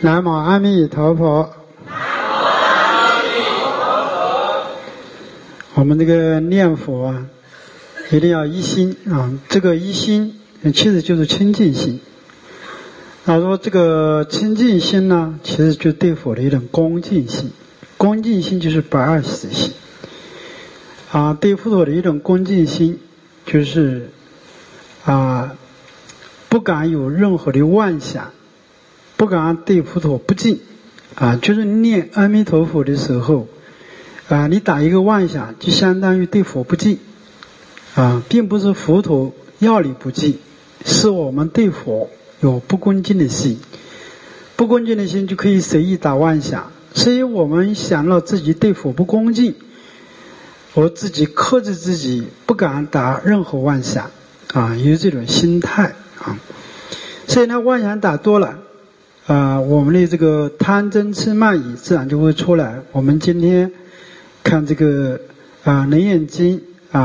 南无阿弥陀佛。我们这个念佛啊，一定要一心啊。这个一心其实就是清净心。他说这个清净心呢，其实就对佛的一种恭敬心。恭敬心就是不二死心啊，对佛陀的一种恭敬心，就是不敢有任何的妄想，不敢对佛陀不敬啊。就是念阿弥陀佛的时候你打一个妄想，就相当于对佛不敬并不是佛陀要你不敬，是我们对佛有不恭敬的心。不恭敬的心就可以随意打妄想，所以我们想到自己对佛不恭敬，我自己克制自己不敢打任何妄想有这种心态所以呢，妄想打多了我们的这个贪嗔痴慢疑自然就会出来。我们今天看这个楞严经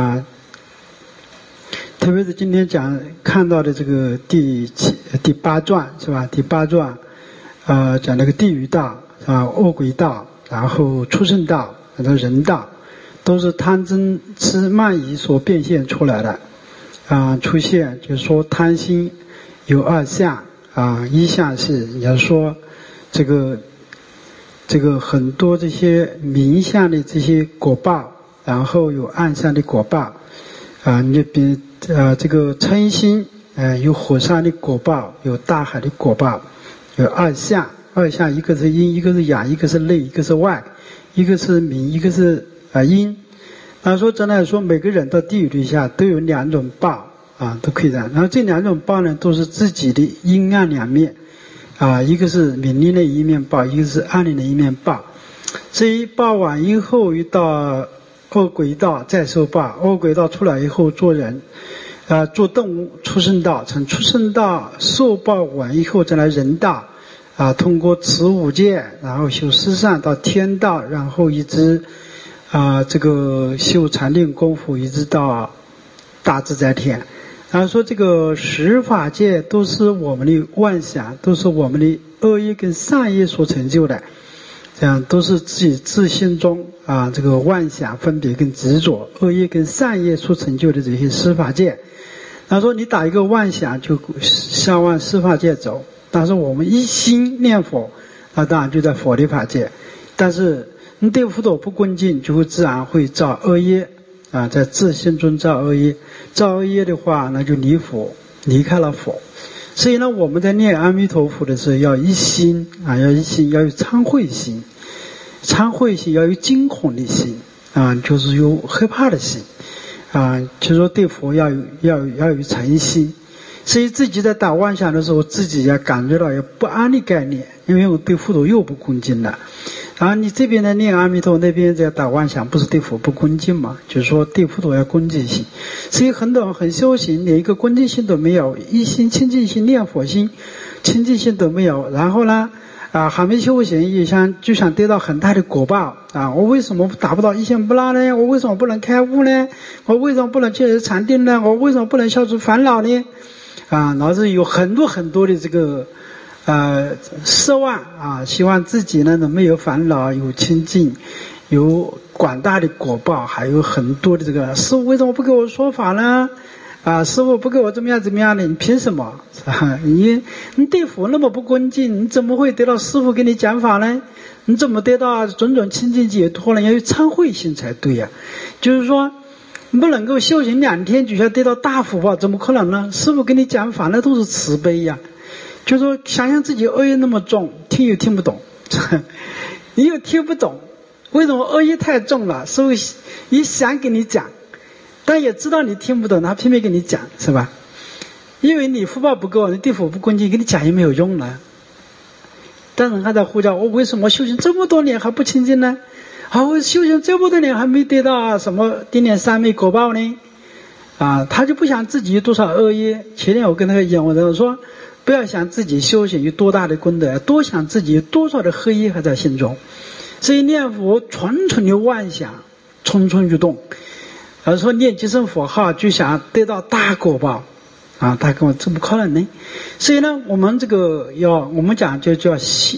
特别是今天看到的这个第八传是吧？第八传讲那个地狱道恶鬼道，然后畜生道，然后人道，都是贪嗔痴慢疑所变现出来的出现。就是说贪心有二相一项是也就是说这个很多这些明相的这些果报，然后有暗相的果报你比这个嗔心有火山的果报，有大海的果报，有二相，一个是阴，一个是阳，一个是内，一个是外，一个是明，一个是阴。说真的来说，每个人到地狱底下都有两种报都可以的。然后这两种报呢，都是自己的阴暗两面一个是明丽的一面报，一个是暗丽的一面报。这一报完以后，又到恶鬼道再受报，恶鬼道出来以后做人做动物，畜生道，从畜生道受报完以后再来人道通过持五戒，然后修四善到天道，然后一直这个修禅定功夫，一直到大自在天。说这个十法界都是我们的妄想，都是我们的恶业跟善业所成就的，这样都是自己自心中这个妄想分别跟执着，恶业跟善业所成就的这些十法界。说你打一个妄想就向往十法界走，但是我们一心念佛当然就在佛的法界。但是你对佛陀不恭敬，就会自然会造恶业在自心中造恶业，造恶业的话那就离开了佛。所以呢，我们在念阿弥陀佛的时候要一心要一心，要有忏悔心，忏悔心要有惊恐的心就是有害怕的心就是说对佛要有诚心。所以自己在打妄想的时候，自己也感觉到有不安的概念，因为我对佛陀又不恭敬了。你这边在念阿弥陀，那边在打妄想，不是对佛不恭敬吗？就是说对佛陀要恭敬心。所以很多人很修行，连一个恭敬心都没有，一心清净心念佛心清净心都没有，然后呢还没修行就想得到很大的果报我为什么达不到一心不乱呢？我为什么不能开悟呢？我为什么不能进入禅定呢？我为什么不能消除烦恼呢？然后是有很多很多的这个奢望希望自己呢能没有烦恼，有清净，有广大的果报，还有很多的这个师父为什么不给我说法呢？师父不给我怎么样的，你凭什么你对佛那么不恭敬，你怎么会得到师父给你讲法呢？你怎么得到种种清净解脱呢？要有忏悔心才对就是说不能够修行2天就要得到大福报，怎么可能呢？师父给你讲法那都是慈悲就是说想想自己恶业那么重，听又听不懂你又听不懂为什么恶业太重了，师父也想给你讲，但也知道你听不懂，他偏偏给你讲，是吧？因为你福报不够，你对佛不恭敬，给你讲也没有用了。但是还在呼叫我为什么修行这么多年还不清净呢？我修行这么多年还没得到什么顶点三昧果报呢他就不想自己有多少恶业。前天我跟那个讲，我说不要想自己修行有多大的功德，多想自己有多少的黑业还在心中。所以念佛纯纯的妄想，蠢蠢欲动。说念几声佛号就想得到大果报他跟我这不可能呢。所以呢，我们这个我们讲就叫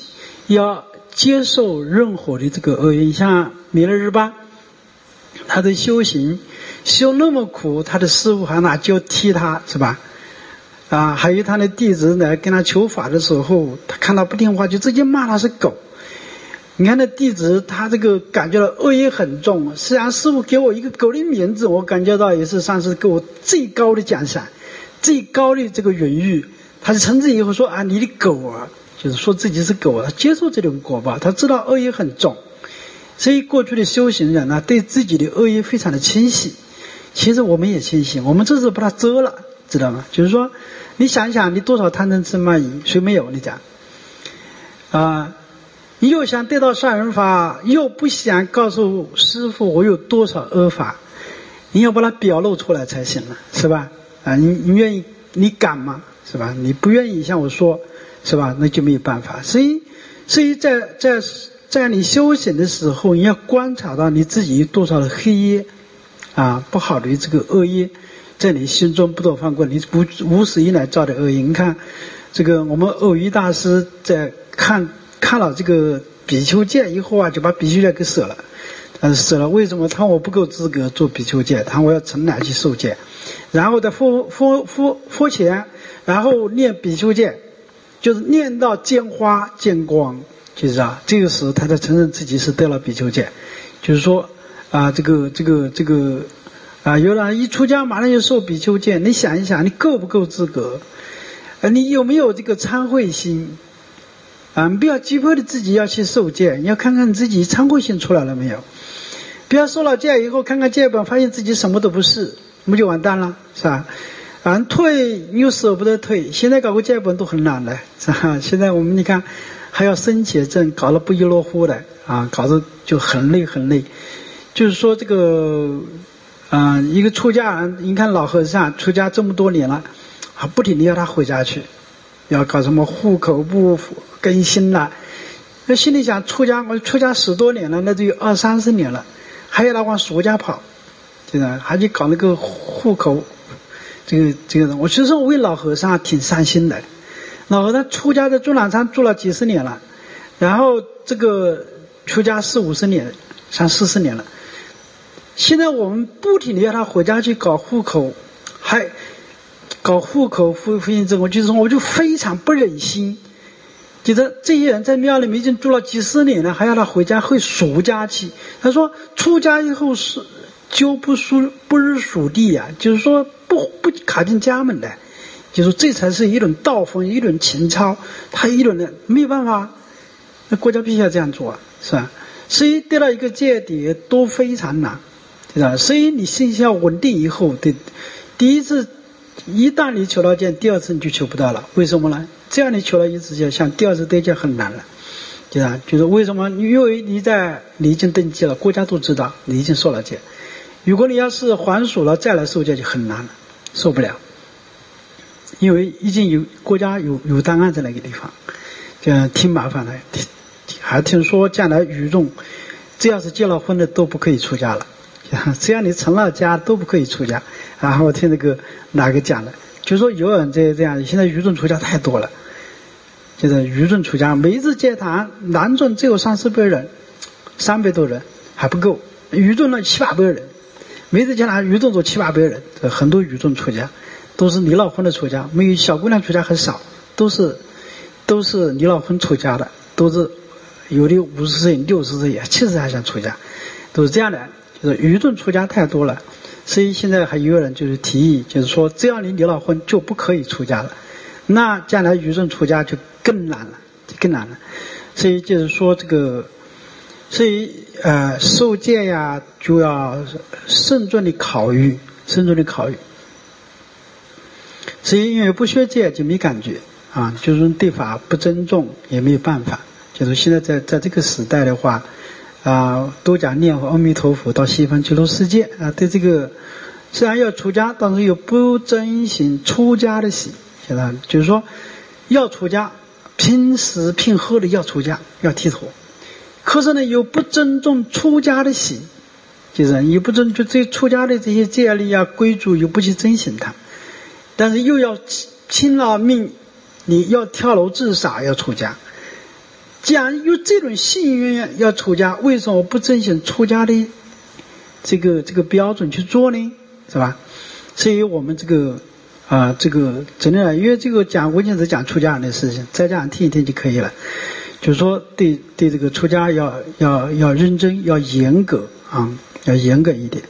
要接受任何的这个恶业。像弥勒日巴，他的修行修那么苦，他的师父还拿脚踢他，是吧？还有他的弟子来跟他求法的时候，他看他不听话，就直接骂他是狗。你看那弟子，他这个感觉到恶业很重。虽然师父给我一个狗的名字，我感觉到也是算是给我最高的奖赏，最高的这个荣誉。他就称之以后说啊，你的狗啊，就是说自己是狗啊，他接受这种果报，他知道恶业很重。所以过去的修行人呢，对自己的恶业非常的清晰。其实我们也清晰，我们这是把它遮了，知道吗？就是说，你想一想，你多少贪嗔痴慢疑，谁没有？你讲你又想得到善人法，又不想告诉师父我有多少恶法，你要把它表露出来才行了，是吧？你愿意，你敢吗？是吧？你不愿意向我说，是吧？那就没有办法。所以在你修行的时候，你要观察到你自己有多少的黑业不好的这个恶业，在你心中不得放过，你无始以来造的恶业。你看，这个我们偶遇大师在看了这个比丘戒以后就把比丘戒给舍了。舍了，为什么？他我不够资格做比丘戒，他我要从哪去受戒？然后在佛前，然后念比丘戒，就是念到见花见光，就是这个时候他才承认自己是得了比丘戒。就是说有人一出家马上就受比丘戒，你想一想，你够不够资格？你有没有这个忏悔心？你不要急迫的自己要去受戒，你要看看你自己忏悔心出来了没有。不要受了戒以后看看戒本，发现自己什么都不是，那么就完蛋了，是吧？退你又舍不得退，现在搞个戒本都很难的，是吧？现在我们你看还要生解证，搞得不亦乐乎的搞得就很累很累。就是说这个一个出家人，你看老和尚出家这么多年了，不停地要他回家去，要搞什么户口簿更新了。那心里想，我出家10多年了，那就有20-30年了，还要他往俗家跑，对吧？还去搞那个户口，这个人，我其实我为老和尚挺伤心的。老和尚出家在终南山住了几十年了，然后这个出家40-50年，30-40年了。现在我们不停地要他回家去搞户口，还搞户口复印证，我就非常不忍心。觉得这些人在庙里面已经住了几十年了，还要他回家回俗家去。他说出家以后是就不入属地就是说不卡进家门的，就是这才是一种道风，一种情操，他一种的没有办法，那国家必须要这样做是吧？所以得到一个戒底都非常难，对吧？所以你心性稳定以后，第一次一旦你求到戒，第二次你就求不到了。为什么呢？这样你求了一次戒，像第二次得戒很难了，对吧？就是为什么？因为你已经登记了，国家都知道你已经受了戒。如果你要是还俗了再来受戒就很难了，受不了。因为已经国家有档案在那个地方，这挺麻烦的。还听说将来语众，只要是结了婚的都不可以出家了，只要你成了家都不可以出家。然后我听那个哪个讲的，就说有人这样，现在语众出家太多了。就是语众出家，每一次戒堂男众只有30-40人，300多人还不够，语众呢700-800人，每次戒堂语众做700-800人，很多语众出家，都是离了婚的出家，没有小姑娘出家很少，都是离了婚出家的，都是有的50岁、60岁、70岁还想出家，都是这样的。就是语众出家太多了，所以现在还有人就是提议，就是说只要你离了婚就不可以出家了，那将来语众出家就更难了。所以就是说所以受戒就要慎重的考虑。所以因为不学戒就没感觉就是对法不尊重也没有办法。就是现在在这个时代的话都讲念佛阿弥陀佛到西方极乐世界对这个虽然要出家，但是又不遵循出家的习，现在就是说要出家，拼死拼活的要出家，要剃头，可是呢又不尊重出家的习，就是也不尊重这出家的这些戒律规矩，又不去遵循它，但是又要拼了命，你要跳楼自杀要出家， 既然有这种幸运要出家，为什么不遵循出家的这个标准去做呢？是吧？所以我们这个真的，因为这个我现在讲出家人的事情，再这样听一听就可以了。就是说对这个出家要认真，要严格啊，要严格一点。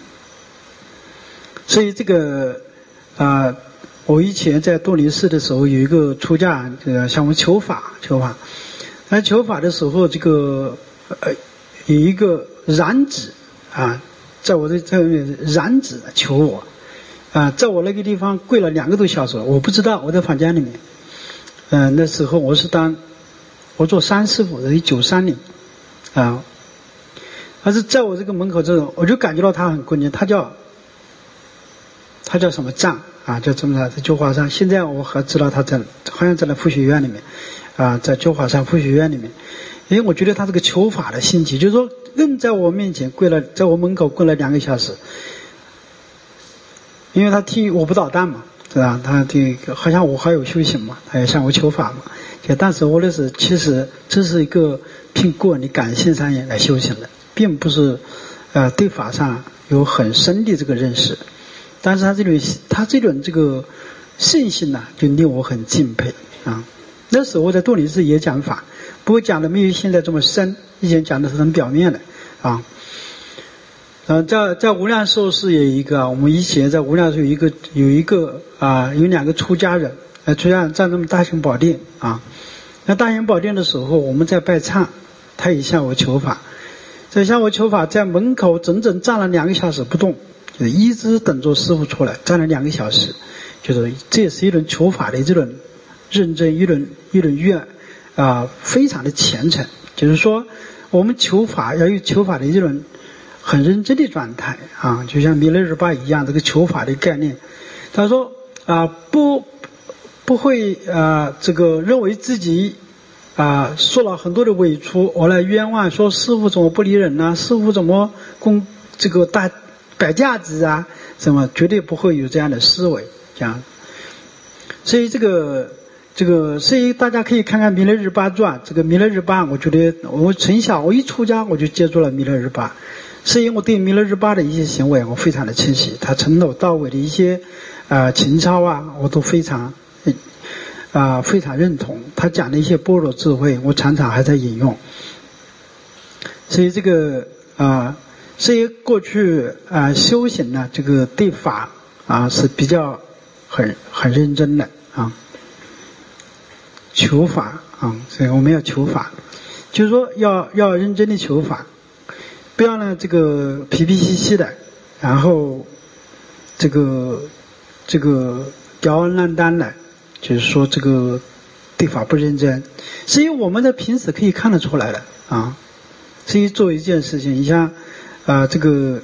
所以这个我以前在多林寺的时候，有一个出家人，这个向我求法。那求法的时候，这个有一个染指啊，在我这染指求我在我那个地方跪了2个多小时，我不知道，我在房间里面。那时候我做山师傅，是93年但是在我这个门口这种，我就感觉到他很恭敬，他叫什么藏叫这么在鸠华山。现在我还知道他好像在那佛学院里面在鸠华山佛学院里面。因为我觉得他这个求法的心情，就是说人在我面前在我门口跪了2个小时，因为他听我不捣蛋嘛，对吧？他好像我还有修行嘛，他也向我求法嘛。但是我其实这是一个凭个人的感性上来修行的，并不是对法上有很深的这个认识。但是他这种这个信心呢，就令我很敬佩那时候我在多林寺也讲法，不过讲的没有现在这么深，以前讲的是很表面的在无量寿寺也有一个我们以前在无量寿有2个出家人站这么大雄宝殿那大雄宝殿的时候，我们在拜忏，他也向我求法，在门口整整站了2个小时不动，就是一直等着师父出来，站了2个小时，就是这也是一种求法的这种认真，一种愿非常的虔诚。就是说我们求法要有求法的这种很认真的状态就像弥勒日巴一样，这个求法的概念。他说不会这个认为自己受了很多的委屈，我来冤枉说师父怎么不理人师父怎么这个摆架子什么，绝对不会有这样的思维所以所以大家可以看看弥勒日巴传。这个弥勒日巴，我觉得我从小我一出家我就接触了弥勒日巴，所以我对弥勒日巴的一些行为我非常的清晰，他从头到尾的一些情操我都非常认同。他讲的一些般若智慧，我常常还在引用。所以所以过去修行呢，这个对法是比较很认真的求法所以我们要求法，就是说要认真的求法，不要呢这个皮皮兮兮的，然后这个吊儿郎当的，就是说这个对法不认真。所以我们在平时可以看得出来的所以做一件事情，你像这个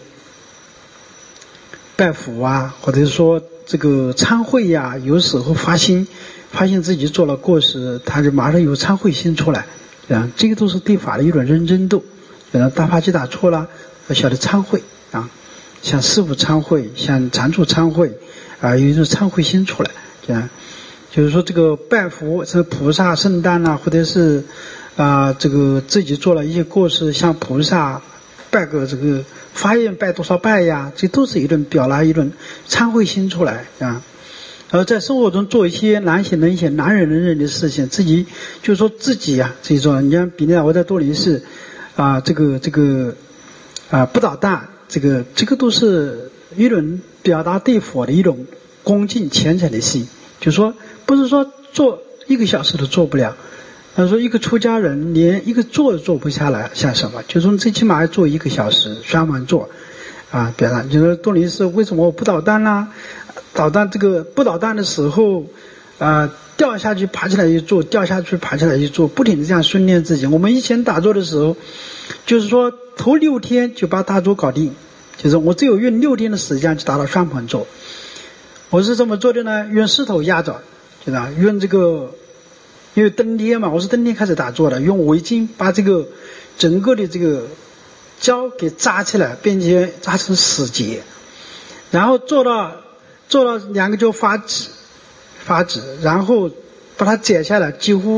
拜佛或者是说这个忏悔有时候发现自己做了过失，他就马上有忏悔心出来这个都是对法的一种认真度。大法器打错了，要晓得忏悔向师父忏悔，向禅处忏悔有一种忏悔心出来就是说这个拜佛是菩萨圣诞或者是这个自己做了一些过失，向菩萨拜个这个发愿拜多少拜这都是一种表达一种忏悔心出来而在生活中做一些难行能行难忍能忍的事情，自己就是说自己自己做。你像比如我在多林寺这个不捣蛋，这个都是一种表达对佛的一种恭敬虔诚的心。就是说不是说做1个小时都做不了，他说一个出家人连一个坐都坐不下来，像什么？就是说最起码要做1个小时双盘坐表达。就是多林寺为什么我不捣蛋捣蛋这个不捣蛋的时候掉下去爬起来一做，掉下去爬起来一做，不停地这样训练自己。我们以前打坐的时候，就是说头6天就把打坐搞定，就是我只有用6天的时间去达到双盘坐。我是这么做的呢，用石头压着，就是用这个，因为登天嘛，我是登天开始打坐的，用围巾把这个整个的这个胶给扎起来，并且扎成死结，然后做到2个就发指，然后把它解下来，几乎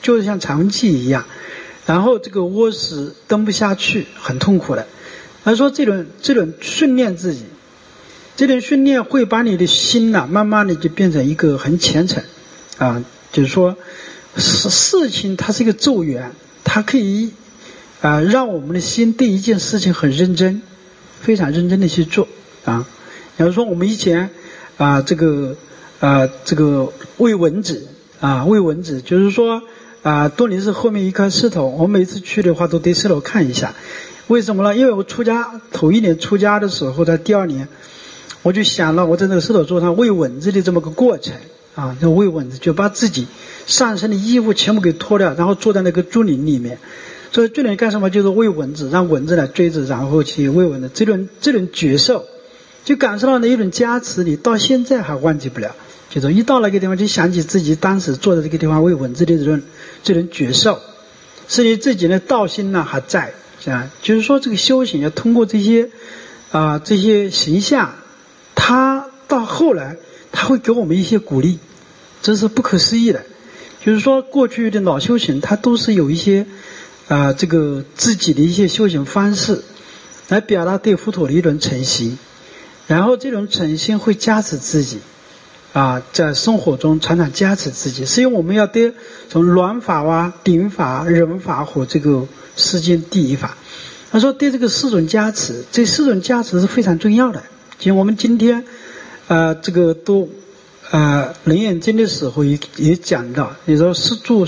就是像肠气一样，然后这个卧室蹬不下去，很痛苦的。他说这种训练自己，这种训练会把你的心慢慢的就变成一个很虔诚啊，就是说事情它是一个咒缘，它可以让我们的心对一件事情很认真，非常认真的去做啊。比如说我们以前这个喂蚊子喂蚊子，就是说多林寺后面一块石头，我每次去的话都对石头看一下。为什么呢？因为我头一年出家的时候，在第2年我就想了，我在那个石头桌上喂蚊子的这么个过程就喂蚊子，就把自己上身的衣服全部给脱掉，然后坐在那个竹林里面。所以竹林干什么？就是喂蚊子，让蚊子来追着，然后去喂蚊子。这种觉受，就感受到那一种加持，你到现在还忘记不了。就是一到那个地方，就想起自己当时坐在这个地方喂蚊子的这种觉受，是你自己的道心还在。就是说这个修行要通过这些形象，它到后来它会给我们一些鼓励，这是不可思议的。就是说过去的老修行，它都是有一些这个自己的一些修行方式来表达对佛陀的一种诚心，然后这种诚心会加持自己在生活中常常加持自己。所以我们要得从鸾法顶法、人法和这个世间第一法。他说对这个4种加持，这4种加持是非常重要的。其实我们今天这个都楞严经的时候也讲到，你说四住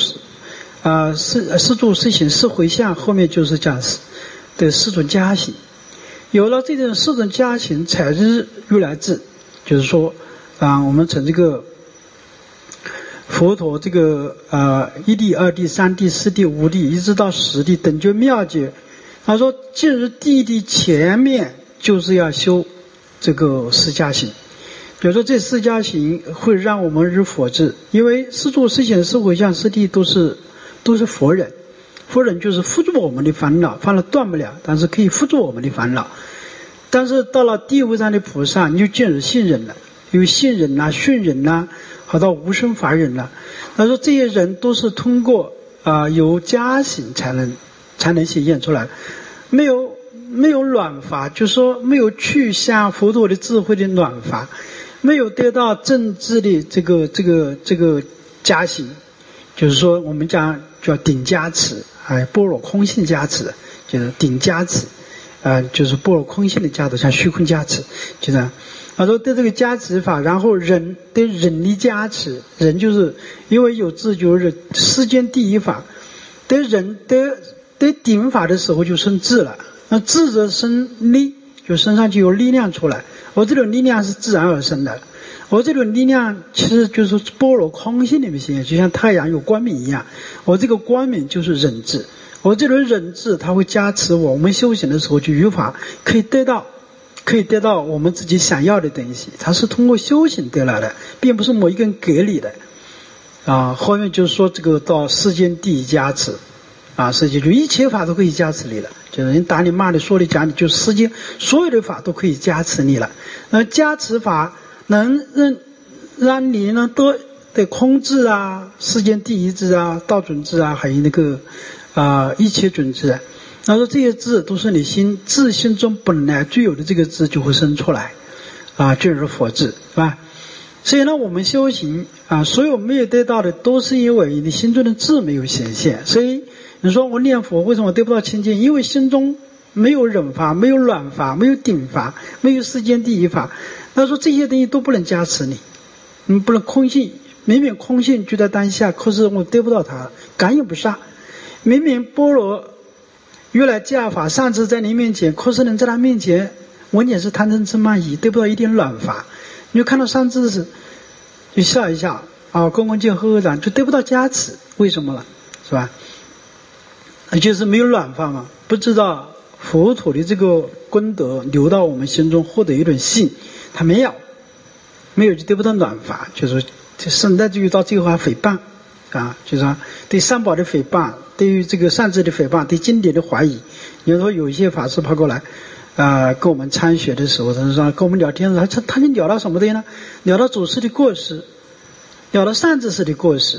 四行四回向，后面就是讲的4种加行。有了这种4种加行，才是如来智。就是说我们从这个佛陀这个1地、2地、3地、4地、5地，一直到10地等觉妙觉。他说进入第1地前面就是要修这个4加行。比如说这4加行会让我们入佛智，因为4住4行4回向4地都是佛人，佛人就是扶助我们的烦恼，烦恼断不了，但是可以扶助我们的烦恼。但是到了第5上的菩萨，你就进入信人了，有信人训人好到无生法忍了。他说这些人都是通过有加行才能显现出来，没有软法，就是说没有去向佛陀的智慧的软法，没有得到正智的这个加行，就是说我们讲叫顶加持般若空性加持，就是顶加持就是般若空性的加持，像虚空加持，就这样。他说对这个加持法，然后对忍力加持，忍就是因为有智就是世间第一法，对忍对顶法的时候就生智了，那智则生力，就身上就有力量出来。我这种力量是自然而生的，我这种力量其实就是般若空性里面显现，就像太阳有光明一样，我这个光明就是忍智，我这种忍智它会加持我们修行的时候就有法可以得到我们自己想要的东西，它是通过修行得来的，并不是某一个人给你的后面就是说这个到世间第一加持世界就一切法都可以加持你了，就是人打你骂你说你讲你，就世间所有的法都可以加持你了。那加持法能让你呢得空智世间第一智道准智还有那个一切准智他说这些智都是你自心中本来具有的这个智就会生出来进入佛智，是吧？所以呢我们修行所有没有得到的都是因为你心中的智没有显现。所以你说我念佛为什么得不到清净？因为心中没有忍法，没有软法，没有顶法，没有世间第一法。他说这些东西都不能加持你不能空性，明明空性就在当下，可是我得不到它，感应不上。明明般若如来教法上智在你面前，可是能在他面前闻也是贪嗔痴慢疑，得不到一点软法。你就看到上智时就笑一笑恭恭敬呵呵的，就得不到加持。为什么了？是吧？就是没有软法嘛，不知道佛陀的这个功德流到我们心中，获得一种信，他没有就得不到软法。就是甚至于到最后还诽谤就是说对三宝的诽谤，对于这个善知的诽谤，对经典的怀疑。你说有一些法师跑过来跟我们参学的时候，他说跟我们聊天的时候，他就聊到什么的呢？聊到祖师的过失，聊到善知识的过失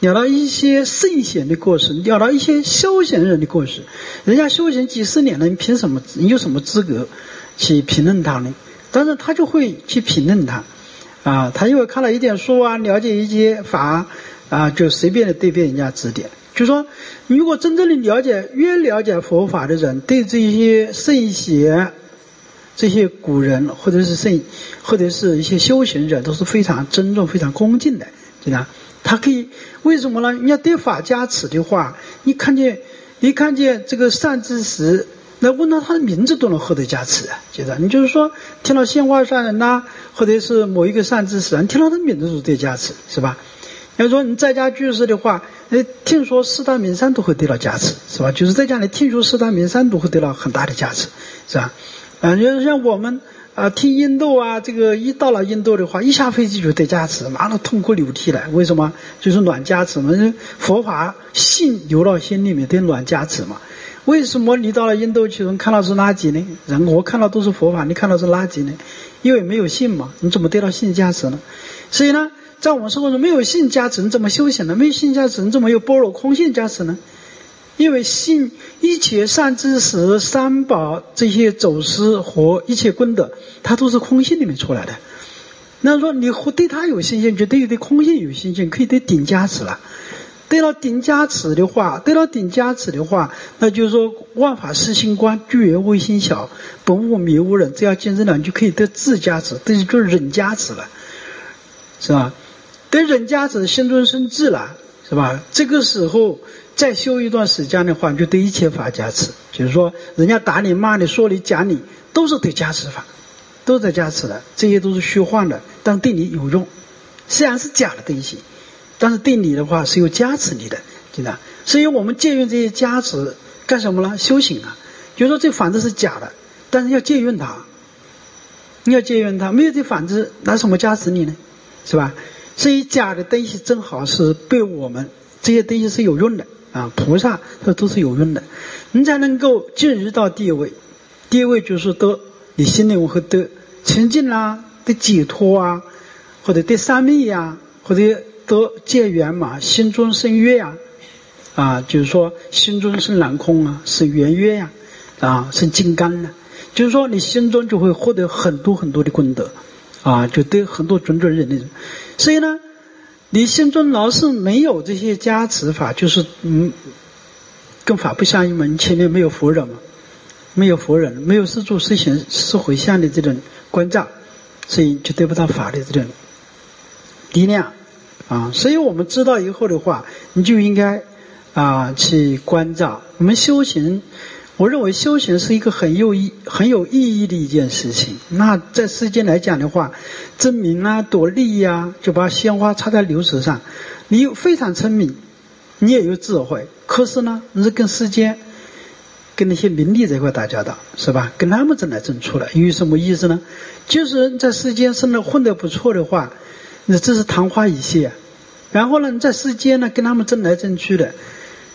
聊到一些圣贤的故事，聊到一些修行人的故事。人家修行几十年了，你凭什么？你有什么资格去评论他呢？但是他就会去评论他，他因为看了一点书啊，了解一些法就随便的对别人家指点。就说，你如果真正的了解，越了解佛法的人，对这些圣贤、这些古人或者是一些修行人，都是非常尊重、非常恭敬的，对吧？他可以为什么呢？你要对法加持的话，你看见这个善知识，那问到他的名字都能获得加持啊，觉得你就是说听到鲜花善人呐，或者是某一个善知识，你听到他的名字都得加持，是吧？要说你在家居士的话，听说四大名山都会得到加持，是吧？就是在家里听说四大名山都会得到很大的加持，是吧？就是像我们听印度这个一到了印度的话，一下飞机就得加持，马上痛哭流涕了。为什么？就是暖加持嘛，佛法信流到心里面得暖加持嘛。为什么你到了印度去，人看到是垃圾呢？我看到都是佛法，你看到是垃圾呢？因为没有信嘛，你怎么得到信加持呢？所以呢，在我们生活中没有信加持，你怎么修行呢？没有信加持，你怎么有般若空性加持呢？因为信一切善知识、三宝这些走师和一切功德，它都是空性里面出来的。那说你对它有信心，就对空性有信心，可以对顶加持了。对到顶加持的话，那就是说万法实心观，具言微心小，本无迷无人，这样见证了，你就可以得智加持，这就是忍加持了，是吧？得忍加持，心中生智了，是吧？这个时候再修一段时间的话，你就对一切法加持，就是说人家打你、骂你、说你、讲你，都是对加持法，都在加持的，这些都是虚幻的，但对你有用，虽然是假的东西，但是对你的话是有加持你的，对吧？所以我们借用这些加持干什么呢？修行啊，就是说这反正是假的，但是要借用它，你要借用它，没有这反正拿什么加持你呢？是吧？所以假的东西正好是被我们这些东西是有用的菩萨它都是有用的，你才能够进入到第一位。第一位就是得你心灵会得清净得解脱或者得三昧或者得戒缘嘛，心中生悦就是说心中生蓝空生圆月生金刚就是说你心中就会获得很多很多的功德就得很多种种人那种。所以呢，你心中老是没有这些加持法，就是跟法不相应嘛，你前面没有佛人嘛，没有佛人，没有四住四行四回向的这种关照，所以就得不到法的这种力量所以我们知道以后的话，你就应该去关照。我们修行，我认为修行是一个很有意义的一件事情。那在世间来讲的话，争名夺利就把鲜花插在流水上，你非常聪明，你也有智慧，可是呢，你是跟世间跟那些名利这块打交道，是吧？跟他们争来争出来，有什么意思呢？就是在世间生的混得不错的话，那这是昙花一现。然后呢，你在世间呢跟他们争来争去的，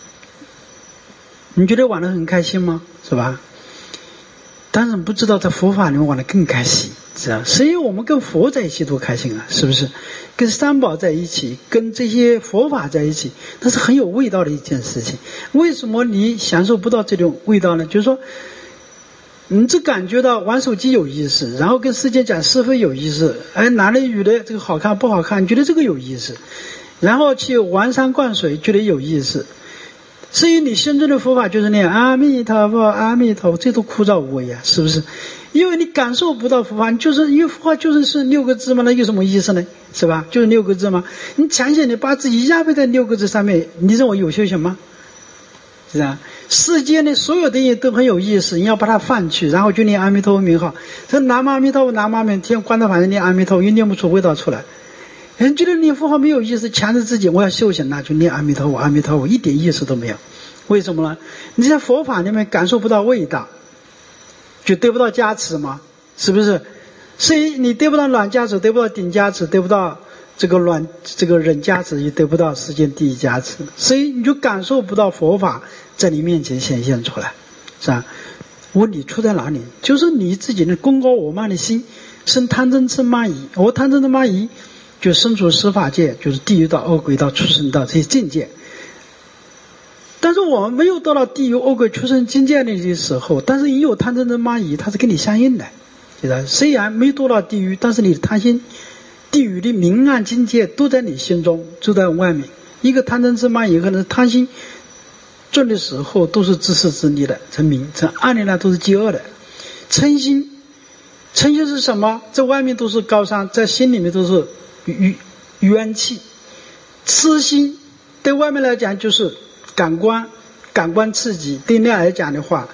你觉得玩得很开心吗？是吧？但是不知道在佛法里面玩得更开心，是吧？所以我们跟佛在一起多开心是不是？跟三宝在一起，跟这些佛法在一起，那是很有味道的一件事情。为什么你享受不到这种味道呢？就是说你只感觉到玩手机有意思，然后跟世界讲是非有意思，男的女的这个好看不好看，你觉得这个有意思，然后去玩山灌水觉得有意思。所以你心中的佛法就是念阿弥陀佛阿弥陀佛，这都枯燥无味是不是？因为你感受不到佛法，你就是因为佛法就是6个字嘛，那有什么意思呢？是吧？就是6个字嘛。你强行你把自己压迫在6个字上面，你认为有修行吗？是吧？世间的所有东西都很有意思，你要把它放去，然后就念阿弥陀佛名号。说南无阿弥陀佛南无阿弥陀佛，天观到反正念阿弥陀佛，又念不出味道出来。人觉得念佛号没有意思，强制自己我要修行就念阿弥陀佛阿弥陀佛，一点意思都没有。为什么呢？你在佛法里面感受不到味道，就得不到加持嘛，是不是？所以你得不到暖加持，得不到顶加持，得不到这个忍加持，也得不到世间第一加持，所以你就感受不到佛法在你面前显现出来，是吧？问题出在哪里？就是你自己的功高我慢的心生贪嗔痴慢疑。我贪嗔痴慢疑就身处十法界，就是地狱道、恶鬼道、畜生道这些境界。但是我们没有到了地狱、恶鬼、畜生境界那些时候，但是你有贪嗔痴慢疑，它是跟你相应的。虽然没堕到地狱，但是你的贪心、地狱的明暗境界都在你心中，就在外面。一个贪嗔痴慢疑，可能贪心重的时候都是自私自利的，成明；成暗的呢都是饥饿的。嗔心是什么？在外面都是高尚，在心里面都是冤气。痴心对外面来讲就是感官刺激，对内来讲的话，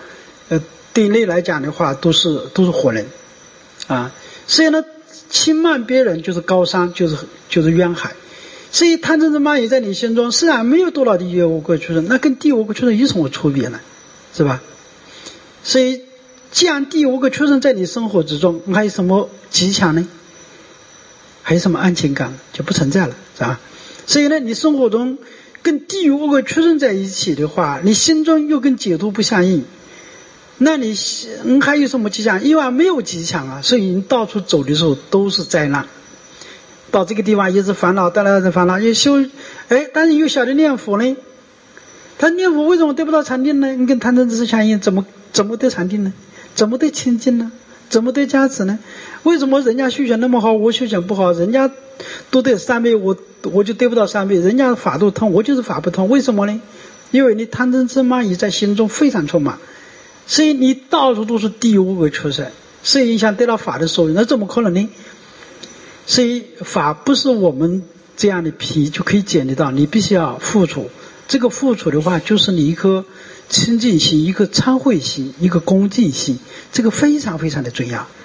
都是火人啊。所以呢，轻慢别人就是高尚，就是冤海。所以贪嗔痴慢疑在你心中，虽然没有堕到地狱恶鬼畜生，那跟地狱恶鬼畜生有什么区别呢？是吧？所以既然地狱恶鬼畜生在你生活之中，还有什么吉祥呢？还有什么安全感就不存在了，是吧？所以呢，你生活中跟地狱恶鬼畜生在一起的话，你心中又跟解脱不相应，那你还有什么吉祥？因为没有吉祥啊，所以你到处走的时候都是灾难。到这个地方也是烦恼，带来的烦恼，也修，但是有晓得念佛呢，他念佛为什么得不到禅定呢？你跟贪嗔痴相应，怎么得禅定呢？怎么得清净呢？怎么得加持呢？为什么人家修行那么好，我修行不好？人家都得三昧，我就得不到三昧；人家法都通，我就是法不通，为什么呢？因为你贪嗔痴慢疑在心中非常充满，所以你到处都是地狱恶鬼畜生，所以你想得到法的受用，那怎么可能呢？所以法不是我们这样的皮就可以捡得到，你必须要付出。这个付出的话，就是你一颗清净心，一颗忏悔心，一个恭敬心，这个非常非常的重要。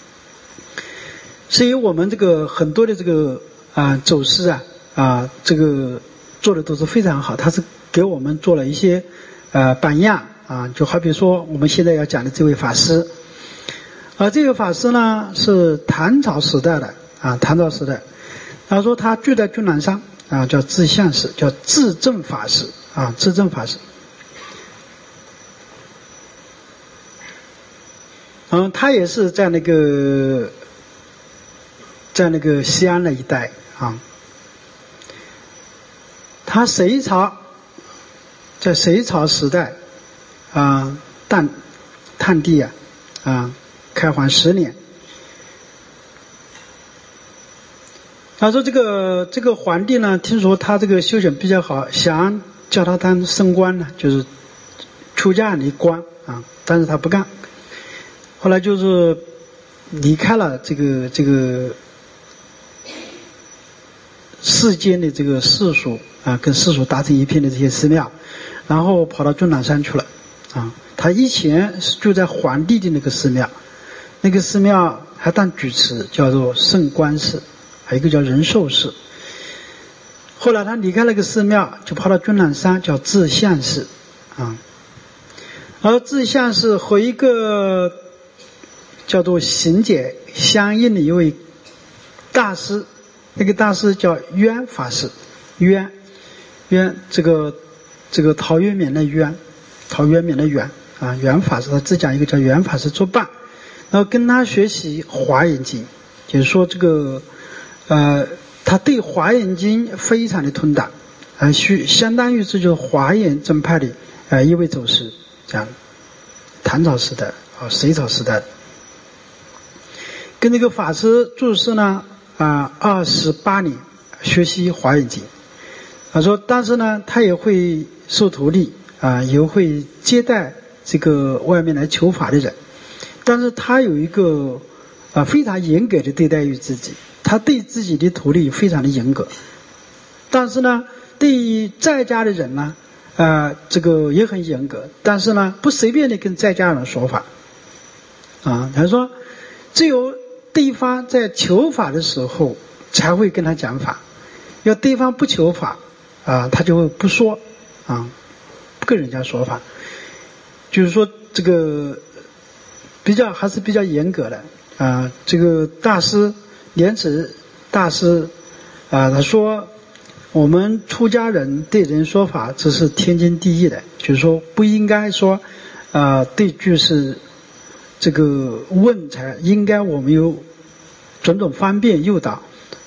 所以我们这个很多的这个走师这个做的都是非常好，他是给我们做了一些榜样就好比说我们现在要讲的这位法师，这位法师呢是唐朝时代的唐朝时代，他说他住在终南山叫智相寺，叫智正法师智正法师。他也是在那个西安那一带他在隋朝时代探地开皇10年。他说这个皇帝呢，听说他这个修行比较好，想叫他当升官呢，就是出家为官但是他不干。后来就是离开了这个世间的这个世俗跟世俗打成一片的这些寺庙，然后跑到终南山去了他以前是住在皇帝的那个寺庙，那个寺庙还当主持，叫做圣观寺，还有一个叫仁寿寺。后来他离开那个寺庙，就跑到终南山，叫智相寺而智相寺和一个叫做行解相应的一位大师，那个大师叫渊法师，渊这个陶渊明的渊渊法师，他只讲一个叫渊法师作伴，然后跟他学习华严经，就是说这个他对华严经非常的通达相当于这就是华严正派的一位走师，这样唐朝时代隋朝时代。跟这个法师住世呢28年学习华严经。他说但是呢他也会收徒弟也会接待这个外面来求法的人，但是他有一个非常严格的对待于自己，他对自己的徒弟非常的严格，但是呢对于在家的人呢这个也很严格，但是呢不随便的跟在家人说法他说只有对方在求法的时候才会跟他讲法，要对方不求法他就会不说不跟人家说法，就是说这个还是比较严格的这个大师莲池大师他说我们出家人对人说法这是天经地义的，就是说不应该说对句是这个问才，应该我们有种种方便诱导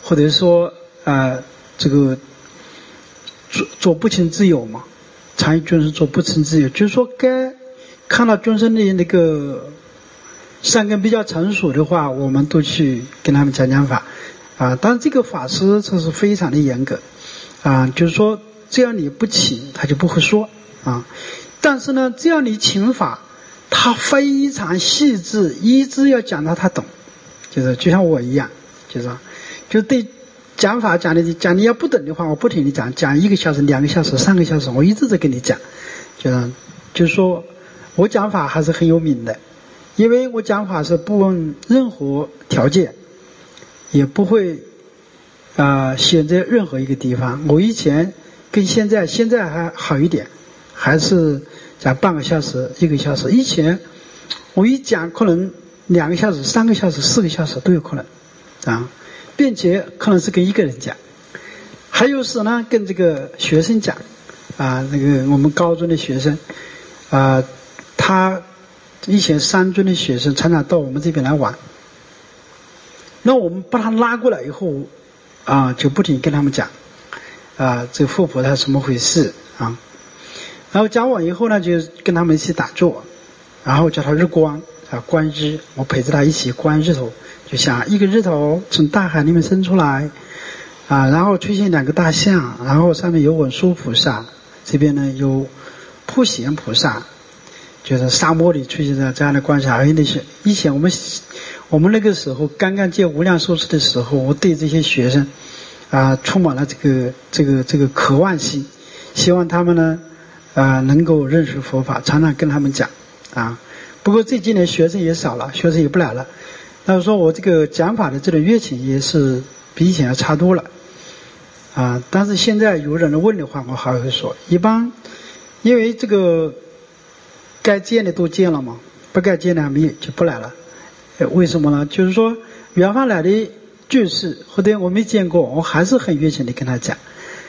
或者说这个做不请自由嘛，常以众生做不请自由，就是说该看到众生的那个善根比较成熟的话，我们都去跟他们讲法啊。当然这个法师这是非常的严格啊，就是说只要你不请他就不会说啊。但是呢，只要你请法，他非常细致，一直要讲到他懂，就是就像我一样，就对讲法讲你要不懂的话，我不停地讲1个小时、2个小时、3个小时，我一直在跟你讲，就是说我讲法还是很有名的，因为我讲法是不问任何条件，也不会选择任何一个地方。我以前跟现在还好一点，还是讲半个小时、1个小时。以前我一讲可能2个小时、3个小时、4个小时都有可能啊，并且可能是跟1个人讲，还有时呢跟这个学生讲啊，那个我们高中的学生啊，他以前3中的学生常常到我们这边来玩，那我们把他拉过来以后啊，就不停跟他们讲啊，这个佛菩萨什么回事啊。然后讲完以后呢，就跟他们一起打坐，然后叫他日光啊，观日，我陪着他一起观日头，就想一个日头从大海里面伸出来啊，然后出现2个大象，然后上面有文殊菩萨，这边呢有普贤菩萨，就是沙漠里出现的这样的观察。而且那些以前我们那个时候刚刚接无量寿司的时候，我对这些学生啊充满了这个渴望心，希望他们呢能够认识佛法，常常跟他们讲啊。不过这几年学生也少了，学生也不来了。那说我这个讲法的这种乐情也是比以前要差多了啊。但是现在有人问的话，我还会说，一般因为这个该见的都见了嘛，不该见的就不来了。为什么呢？就是说远方来的居士或者我没见过，我还是很热情的跟他讲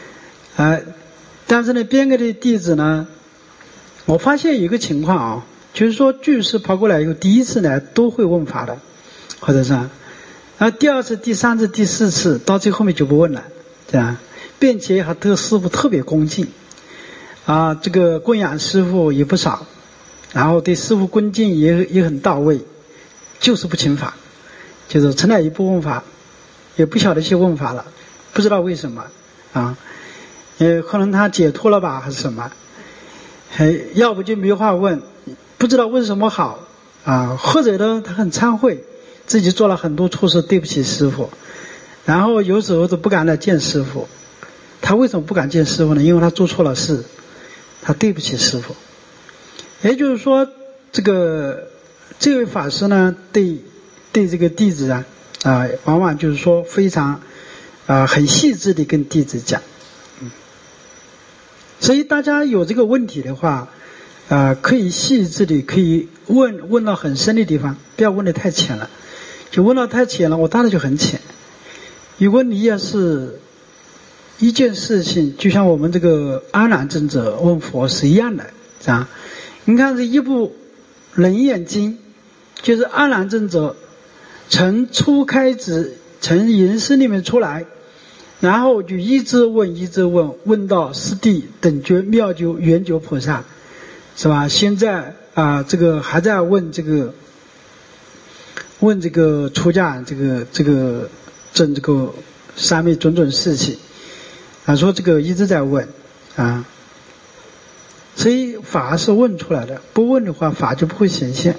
但是呢边个的弟子呢，我发现有一个情况啊，就是说居士跑过来以后，第一次来都会问法的，或者是然后第2次、第3次、第4次到最后面就不问了，这样，并且还对师父特别恭敬啊，这个供养师父也不少，然后对师父恭敬也很到位，就是不请法，就是从来也不问法，也不晓得去问法了，不知道为什么啊，可能他解脱了吧，还是什么，要不就没话问，不知道问什么好啊，或者呢他很忏悔，自己做了很多错事，对不起师父，然后有时候都不敢来见师父。他为什么不敢见师父呢？因为他做错了事，他对不起师父。也就是说这位法师呢，对这个弟子往往就是说非常很细致的跟弟子讲。所以大家有这个问题的话可以细致的可以问到很深的地方，不要问得太浅了，就问到太浅了，我当然就很浅。如果你也是一件事情，就像我们这个阿难尊者问佛是一样的，这样。你看这一部楞严经，就是阿难尊者从初开始从人世里面出来，然后就一直问，问到四谛等觉妙觉圆觉菩萨，是吧？现在这个还在问这个出家这个证这个三昧种种事情说这个一直在问所以法是问出来的，不问的话法就不会显现。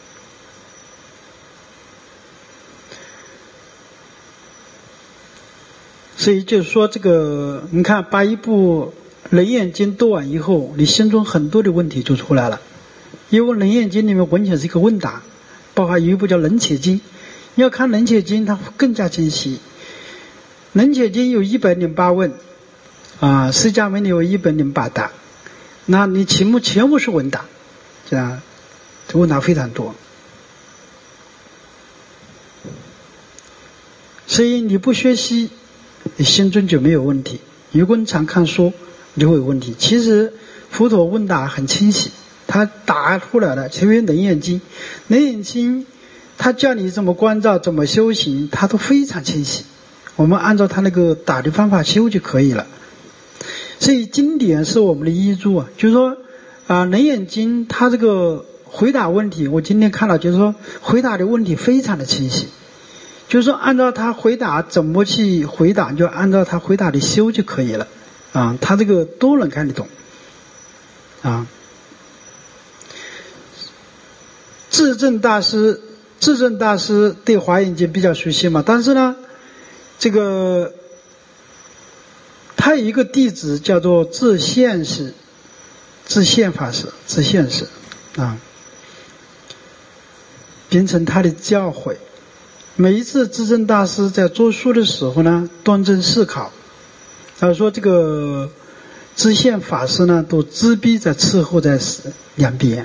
所以就是说这个你看把一部楞严经读完以后，你心中很多的问题就出来了。因为楞严经里面完全是一个问答，包括有一部叫楞伽经，你要看楞伽经它更加清晰。楞伽经有108问释迦牟尼有108答，那你题目全部是问答，这样问答非常多。所以你不学习，你心中就没有问题。如果你常看书，你就会有问题。其实佛陀问答很清晰，他答出来了。特别楞严经，楞严经他教你怎么关照，怎么修行，他都非常清晰。 我们按照他那个打的方法修就可以了。所以经典是我们的依据啊，就是说楞严经它这个回答问题，我今天看了，就是说回答的问题非常的清晰，就是说按照他回答怎么去回答，就按照他回答的修就可以了啊，他这个都能看得懂啊。智证大师对华严经比较熟悉嘛，但是呢这个他有一个弟子叫做智宪法师啊，变成他的教诲。每一次智证大师在做书的时候呢，端正思考。他说这个智宪法师呢，都自闭在伺候在两边。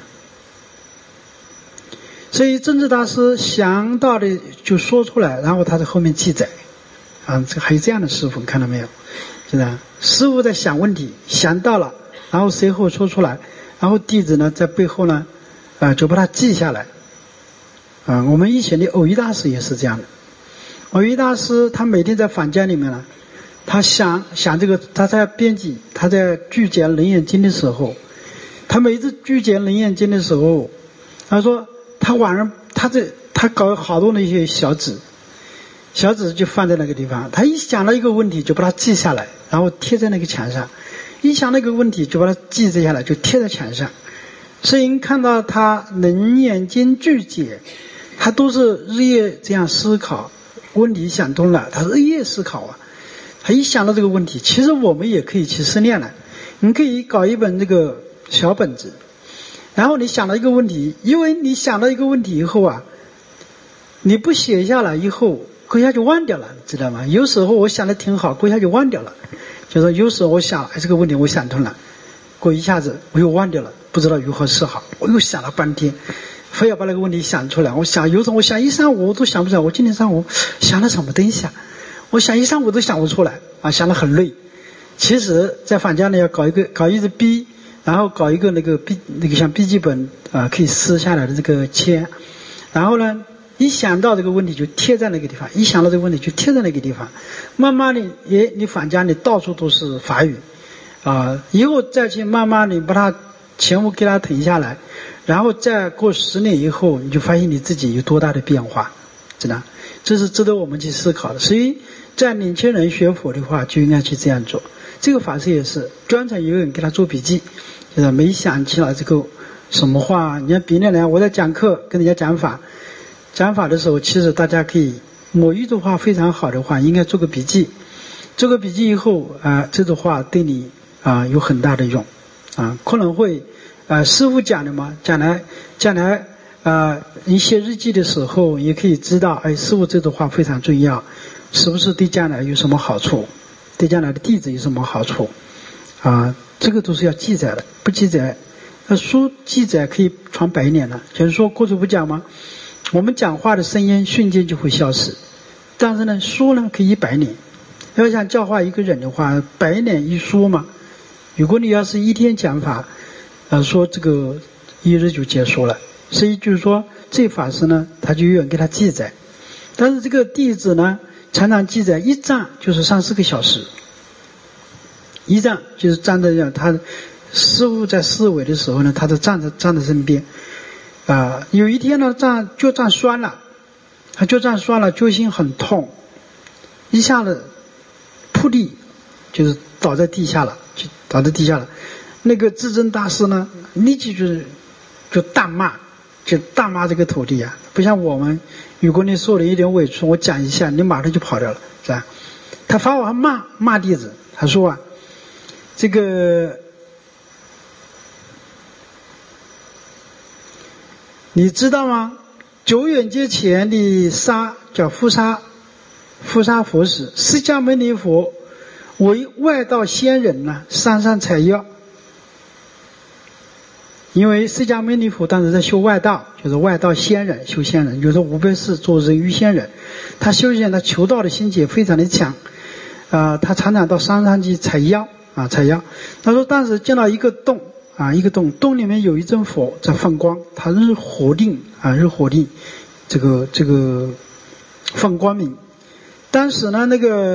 所以政治大师想到的就说出来，然后他在后面记载啊，这还有这样的师傅，看到没有？是吧？师傅在想问题，想到了，然后随后说出来，然后弟子呢在背后呢就把它记下来啊。我们以前的偶一大师也是这样的。偶一大师他每天在坊间里面呢，他想这个，他在编辑，他在聚解楞严经的时候，他每一次聚解楞严经的时候，他说他晚上他搞好多那些小纸就放在那个地方，他一想到一个问题就把它记下来，然后贴在那个墙上，一想那个问题就把它记下来，就贴在墙上。所以看到他楞严经聚解，他都是日夜这样思考，问题想通了，他日夜思考啊，他一想到这个问题，其实我们也可以去实练了。你可以搞一本这个小本子，然后你想到一个问题，因为你想到一个问题以后啊，你不写下来以后过一下就忘掉了，知道吗？有时候我想的挺好，过一下就忘掉了。就是有时候我想这个问题我想通了，过一下子我又忘掉了，不知道如何是好，我又想了半天，非要把那个问题想出来。有时候我想一上午我都想不出来，我今天上午想了什么东西啊？我想一上午都想不出来啊，想得很累。其实在坊间呢要搞一支笔，然后搞一个那个像笔记本可以撕下来的这个签，然后呢一想到这个问题就贴在那个地方，一想到这个问题就贴在那个地方，慢慢的你坊间里到处都是法语以后再去慢慢的把它全部给它誊下来，然后再过10年以后，你就发现你自己有多大的变化，知道？这是值得我们去思考的。所以在年轻人学佛的话就应该去这样做。这个法师也是专程有人给他做笔记，就是没想起来这个什么话。你看别人呢，我在讲课跟人家讲法的时候，其实大家可以某一句话非常好的话应该做个笔记，做个笔记以后这句话对你有很大的用可能会师父讲的嘛，将来你写日记的时候也可以知道师父这句话非常重要，是不是对将来有什么好处，对将来的弟子有什么好处这个都是要记载的，不记载书记载可以传100年了。就是说过去不讲吗？我们讲话的声音瞬间就会消失，但是呢书呢可以100年。要想教化一个人的话，100年一书嘛。如果你要是一天讲法说这个1日就结束了。所以就是说这法师呢他就有人给他记载，但是这个弟子呢常常记载一站就是3-4个小时，一站就是站在这样，他师父在思维的时候呢，他就站在身边有一天呢就站酸了，脚心很痛，一下子扑地就是倒在地下了。那个智真大师呢立即就大骂这个徒弟不像我们，如果你受了一点委屈，我讲一下你马上就跑掉了，是吧？他发我骂弟子，他说这个你知道吗？久远劫前的叫富沙佛时，释迦牟尼佛为外道仙人呢，山上采药。因为释迦牟尼佛当时在修外道，就是外道仙人，修仙人，就是500世做人鱼仙人。他修仙，他求道的心结非常的强他常常到山上去采药。他说当时见到一个洞洞里面有一尊佛在放光，他日火定这个放光明。 当时呢，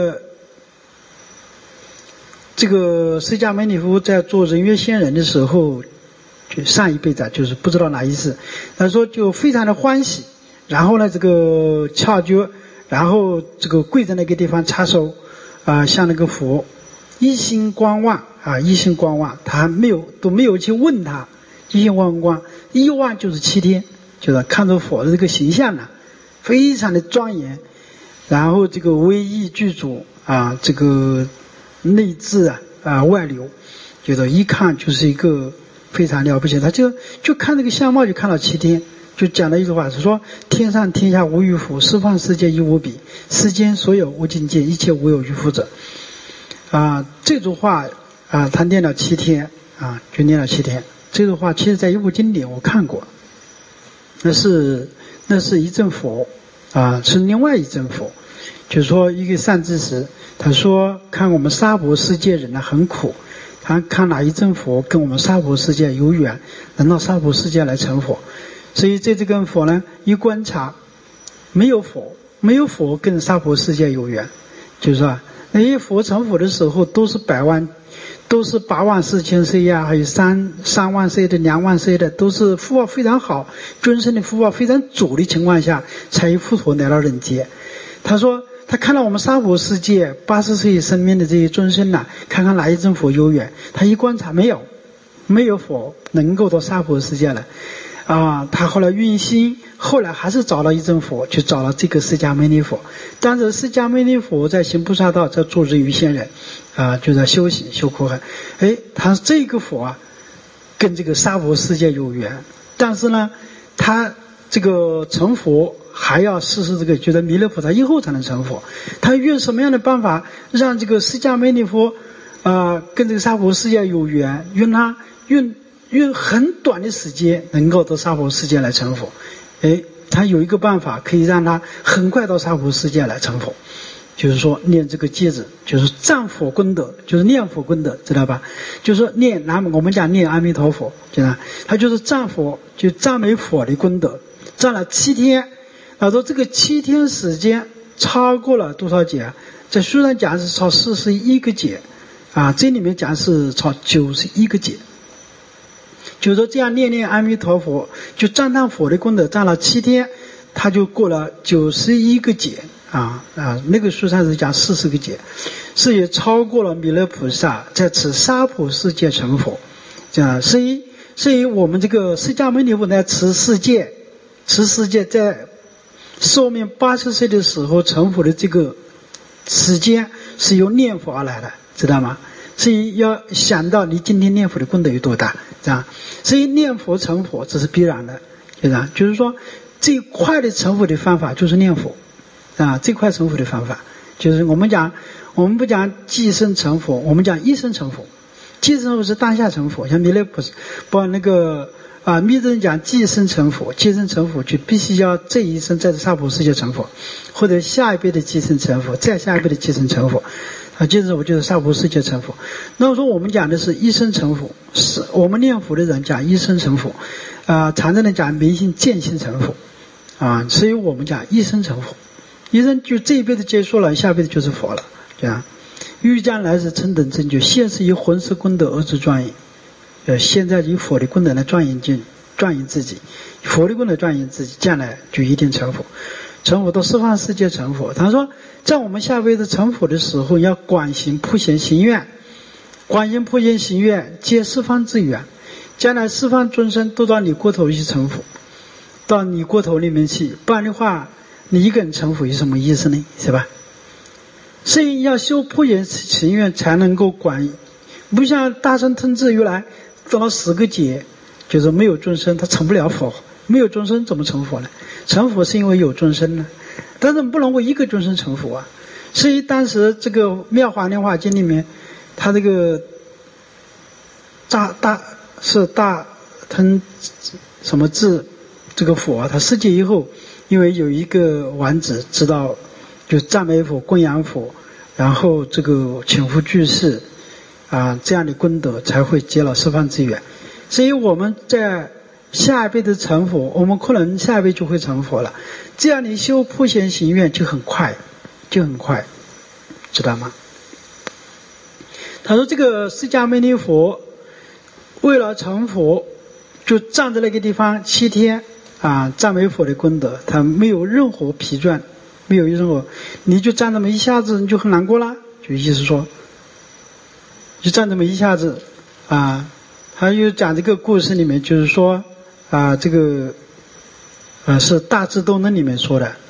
这个释迦牟尼佛在做人月仙人的时候，就上一辈子就是不知道哪一世，他说就非常的欢喜，然后呢这个翘脚，然后这个跪在那个地方插手向那个佛一心观望一心观望，他都没有去问他，一心观望，一望就是7天，就是看着佛的这个形象呢，非常的庄严，然后这个威仪具足这个内自外流，觉得一看就是一个非常了不起。他就看这个相貌就看了7天，就讲了一句话，是说天上天下无余佛，十方世界亦无比，世间所有无尽界，一切无有余佛者。这句话他念了7天就念了7天。这句话其实在一部经典我看过，那是一阵佛是另外一阵佛，就是说一个善知识，他说看我们娑婆世界人很苦，他看哪一阵佛跟我们娑婆世界有缘，能到娑婆世界来成佛。所以在这根佛呢一观察，没有佛跟娑婆世界有缘，就是说那些佛成佛的时候都是8万4千岁还有3万岁的2万岁的，都是福报非常好，尊生的福报非常足的情况下才有佛陀来到人间。他说他看到我们娑婆世界80岁生命的这些尊生看看哪一尊佛有缘，他一观察没有佛能够到娑婆世界来他后来运心，后来还是找了一尊佛，就找了这个释迦牟尼佛。当时释迦牟尼佛在行菩萨道，在做人鱼仙人就在修行修苦海。他这个佛跟这个娑婆世界有缘，但是呢他这个成佛还要试这个，觉得弥勒菩萨以后才能成佛。他用什么样的办法让这个释迦牟尼佛跟这个娑婆世界有缘，用很短的时间能够到娑婆世界来成佛。他有一个办法可以让他很快到娑婆世界来成佛，就是说念这个偈子，就是赞佛功德，就是念佛功德，知道吧？就是说念我们讲念阿弥陀佛，知道？他就是赞佛，就赞美佛的功德，赞了7天。说这个7天时间超过了多少劫？在书上讲是超41个劫这里面讲是超91个劫。就是说这样念阿弥陀佛，就赞叹佛的功德，赞了7天，他就过了91个劫那个书上是讲40个劫，是也超过了弥勒菩萨在此娑婆世界成佛。这样，所以我们这个释迦牟尼佛在此世界在寿命80岁的时候成佛的这个时间是由念佛而来的，知道吗？所以要想到你今天念佛的功德有多大，这样，所以念佛成佛这是必然的，就是说最快的成佛的方法就是念佛最快成佛的方法就是我们不讲即生成佛，我们讲一生成佛。即生成佛是当下成佛，像弥勒菩萨密宗讲即生成佛，即生成佛就必须要这一生在娑婆世界成佛，或者下一辈的即生成佛，再下一辈的即生成佛接着我就是娑婆世界成佛。那么说我们讲的是一生成佛，是我们念佛的人讲一生成佛常常的讲明心见性成佛所以我们讲一生成佛，一生就这一辈子结束了，下辈子就是佛了，这样。欲将来世成等正觉，现世以浑身功德而自庄严现在以佛的功德来庄严自己，佛的功德庄严自己，将来就一定成佛，成佛到十方世界成佛。他说在我们下辈子成佛的时候，要广行普贤行愿，广行普贤行愿皆十方之愿，将来十方众生都到你国头去成佛，到你国头里面去，不然的话你一个人成佛有什么意思呢？是吧？所以要修普贤行愿才能够广，不像大乘通智如来等了10个劫，就是没有众生他成不了佛，没有众生怎么成佛呢？成佛是因为有众生呢，但是不能为一个众生成佛所以当时这个《妙法莲华经》里面，他这个大通什么智这个佛他世界以后，因为有一个王子知道就赞美佛供养佛，然后这个请佛居士这样的功德才会结了十方之缘。所以我们在下一辈的成佛，我们可能下一辈就会成佛了，这样你修普贤行愿就很快就很快，知道吗？他说这个释迦牟尼佛为了成佛，就站在那个地方7天赞美佛的功德，他没有任何疲倦，没有任何，你就站这么一下子你就很难过啦，就意思说，就站这么一下子还有讲这个故事里面就是说这个是大智度论里面说的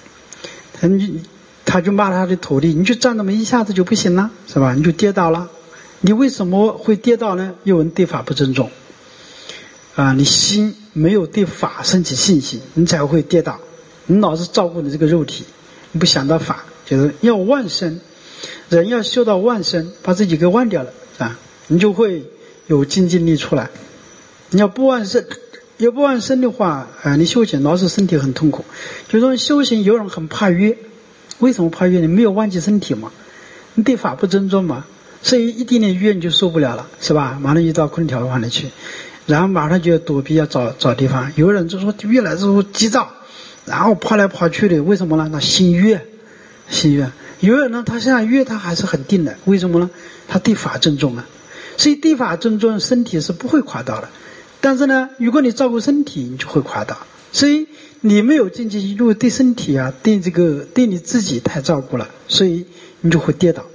他就骂他的徒弟，你就站这么一下子就不行了，是吧？你就跌倒了，你为什么会跌倒呢？因为对法不尊重你心没有对法升起信心，你才会跌倒。你老是照顾你这个肉体，你不想到法，就是要万生，人要修到万生，把自己给忘掉了你就会有精进力出来。你要不万生的话你修行老是身体很痛苦。就是说修行有人很怕约，为什么怕约？你没有忘记身体嘛，你对法不尊重嘛，所以一点点约你就受不了了，是吧？马上就到空调房里去，然后马上就要躲避，要找地方。有人就说越来之后急躁，然后跑来跑去的，为什么呢？那心约。有人呢，他现在约他还是很定的，为什么呢？他对法尊重了。所以对法尊重，身体是不会垮倒的。但是呢，如果你照顾身体，你就会垮倒。所以你没有境界一路对身体对你自己太照顾了，所以你就会跌倒。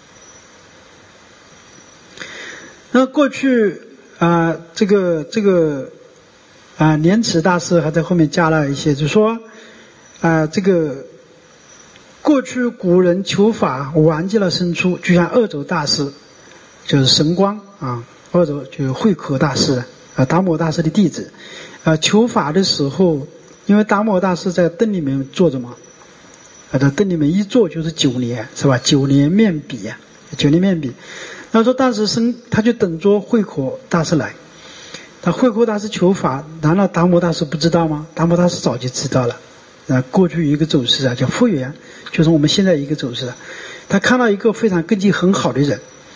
那过去这个莲池大师还在后面加了一些，就说这个过去古人求法顽疾了生出，就像二祖大师，就是神光二祖就是慧可大师达摩大师的弟子求法的时候，因为达摩大师在灯里面坐着嘛在灯里面一坐就是9年，是吧？9年面壁9年面壁。他说当时他就等着慧可大师来，他慧可大师求法，难道达摩大师不知道吗？达摩大师早就知道了过去有一个走势叫复原，就是我们现在一个走势他看到一个非常根基很好的人，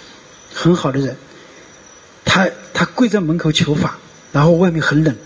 他跪在门口求法，然后外面很冷，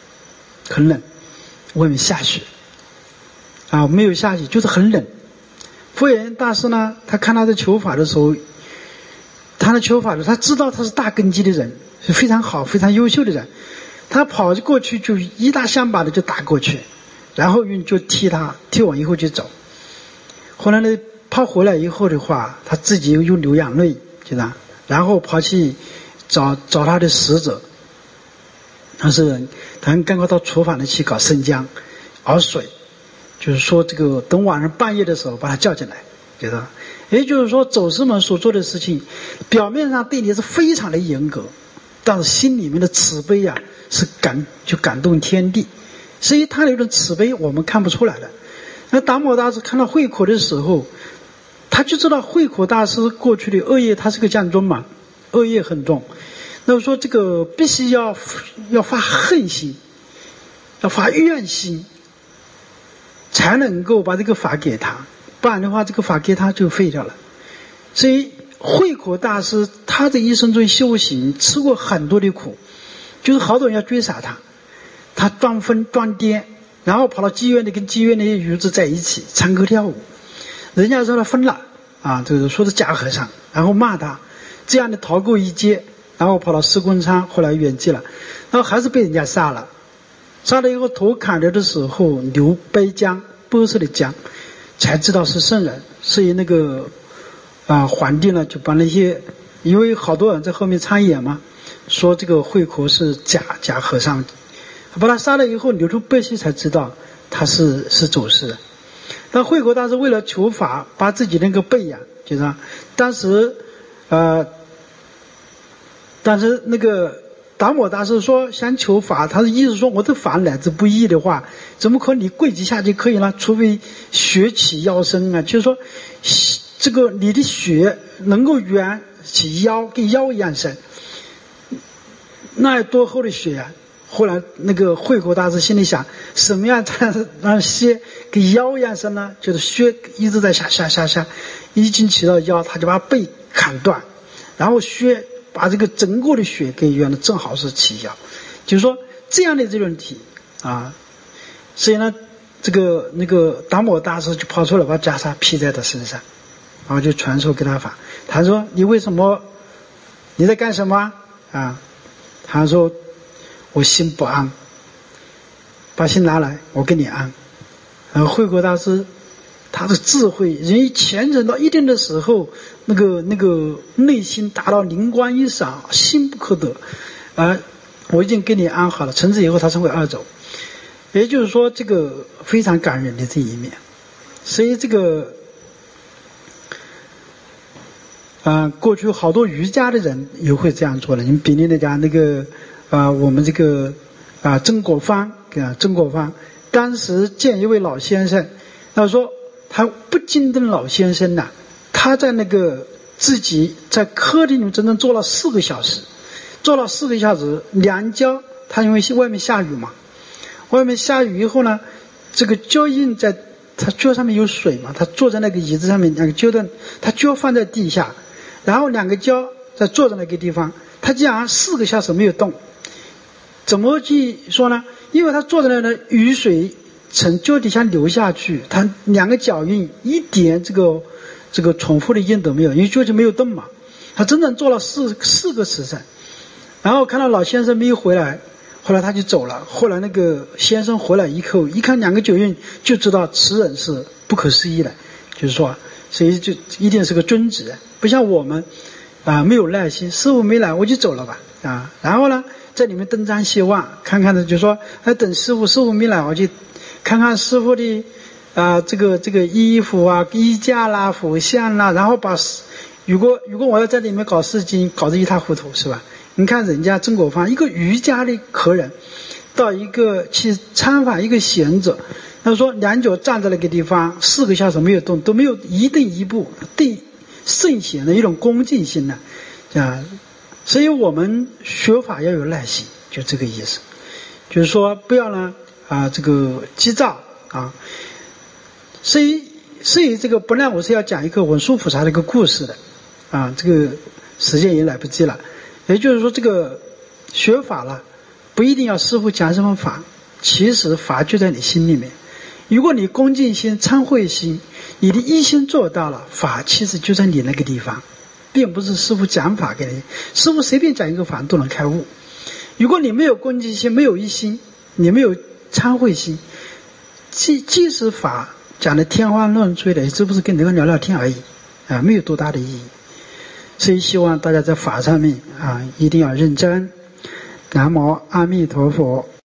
外面下雪没有下雪，就是很冷。复原大师呢，他看他在求法的时候，他知道他是大根基的人，是非常好非常优秀的人，他跑过去就一大香把的就打过去，然后就踢完以后就走。后来呢，跑回来以后的话，他自己又流眼泪，就这样，然后跑去找他的使者，他刚刚到厨房里去搞生姜熬水，就是说这个等晚上半夜的时候把他叫进来，觉得也就是说走师们所做的事情表面上对你是非常的严格，但是心里面的慈悲是感动天地，所以他有种慈悲我们看不出来的。那达摩大师看到慧可的时候，他就知道慧可大师过去的恶业，他是个将军嘛，恶业很重，那么说这个必须要发恨心，要发怨心，才能够把这个法给他，不然的话这个法给他就废掉了。所以慧可大师他这一生中修行吃过很多的苦，就是好多人要追杀他装疯装癫，然后跑到妓院里跟妓院那些女子在一起唱歌跳舞，人家说他疯了这个说是假和尚，然后骂他，这样的逃过一劫，然后跑到石棍山，后来圆寂了，然后还是被人家杀了以后头砍掉的时候流白浆，白色的浆，才知道是圣人。所以那个皇帝呢就把那些，因为好多人在后面参演嘛，说这个慧可是假和尚，把他杀了以后流出白血，才知道他是走势的。但慧可大师为了求法，把自己那个背就是当时那个达摩大师说想求法，他的意思说我的法乃至不易的话，怎么可能你跪几下就可以了？除非血起腰生就是说这个你的血能够圆起腰，跟腰一样深，那有多厚的血后来那个慧可大师心里想，什么样才能让血跟腰一样深呢？就是血一直在下，已经起到腰，他就把背砍断，然后血把这个整个的血给圆了，正好是起腰。就是说这样的这种体所以呢那个达摩大师就跑出来把袈裟披在他身上，然后就传授给他法。他说你为什么你在干什么啊？他说我心不安，把心拿来我给你安。然后慧可大师他的智慧，人虔诚到一定的时候，那个内心达到灵光一闪，心不可得我已经给你安好了。从此以后他成为二祖。也就是说这个非常感人的这一面。所以这个过去好多瑜伽的人也会这样做的。你们比例来讲，那个我们这个曾国藩当时见一位老先生，他说他不禁的老先生呐，他在那个自己在客厅里面整整坐了4个小时，两脚，他因为外面下雨嘛，外面下雨以后呢，这个脚印在他脚上面有水嘛，他坐在那个椅子上面，两个脚凳他脚放在地下，然后两个脚在坐在那个地方，他这样4个小时没有动。怎么去说呢？因为他坐在那呢，雨水从脚底下流下去，他两个脚印一点这个重复的印都没有，因为脚就没有动嘛。他整整坐了四个时辰，然后看到老先生没有回来，后来他就走了。后来那个先生回来以后，一看两个脚印，就知道此人是不可思议的，就是说，所以就一定是个尊子，不像我们没有耐心，师父没来我就走了吧然后呢，在里面东张西望，看看的就说等师父没来，我就看看师父的这个衣服衣架啦、佛像啦，然后如果我要在里面搞事情，搞得一塌糊涂，是吧？你看人家曾国藩一个瑜伽的客人，到一个去参访一个贤者，他说两脚站在那个地方4个小时没有动，都没有一动一步，对圣贤的一种恭敬心呢所以我们学法要有耐心，就这个意思，就是说不要呢这个急躁所以这个本来我是要讲一个文殊菩萨的一个故事的这个时间也来不及了。也就是说这个学法了，不一定要师父讲什么法，其实法就在你心里面。如果你恭敬心、忏悔心，你的一心做到了，法其实就在你那个地方，并不是师父讲法给你，师父随便讲一个法都能开悟。如果你没有恭敬心，没有一心，你没有忏悔心，即使法讲的天花乱坠的，也只不是跟人家聊聊天而已没有多大的意义。所以希望大家在法上面一定要认真。南无阿弥陀佛。